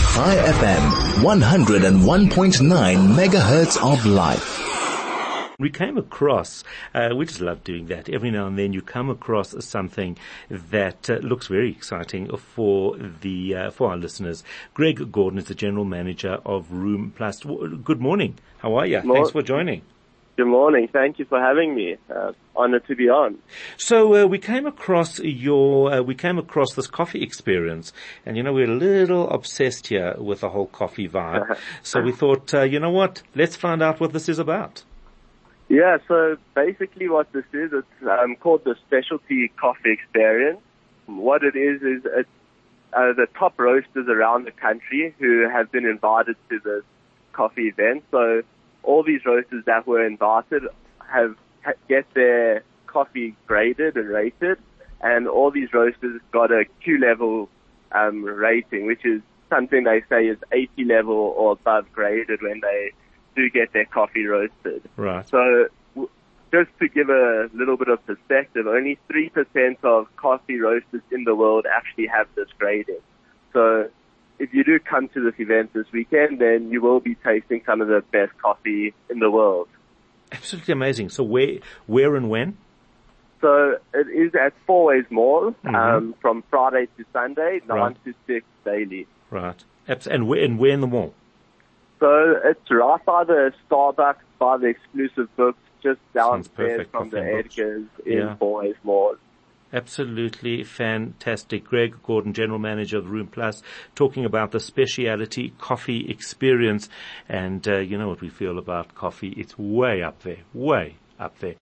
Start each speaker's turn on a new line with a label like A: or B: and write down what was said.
A: High FM, 101.9 megahertz of life.
B: We came across, we just love doing that. Every now and then you come across something that looks very exciting for our listeners. Greg Gordon is the General Manager of Room Plus. Good morning. How are you? Thanks for joining.
C: Good morning. Thank you for having me. Honored to be on.
B: So we came across this coffee experience, and we're a little obsessed here with the whole coffee vibe. So we thought, you know what? Let's find out what this is about.
C: Yeah, so basically what this is, it's called the Specialty Coffee Experience. What it is it's the top roasters around the country who have been invited to this coffee event. So all these roasters that were invited get their coffee graded and rated, and all these roasters got a Q-level rating, which is something they say is 80 level or above graded when they do get their coffee roasted.
B: Right.
C: So just to give a little bit of perspective, only 3% of coffee roasters in the world actually have this grading. So if you do come to this event this weekend, then you will be tasting some of the best coffee in the world.
B: Absolutely amazing. So where and when?
C: So it is at Fourways Mall, from Friday to Sunday, 9 to 6 daily.
B: Right. And where in the mall?
C: So it's right by the Starbucks, by the Exclusive Books, just downstairs from the Edgars in Fourways Mall.
B: Absolutely fantastic. Greg Gordon, General Manager of Room Plus, talking about the specialty coffee experience. And you know what we feel about coffee. It's way up there.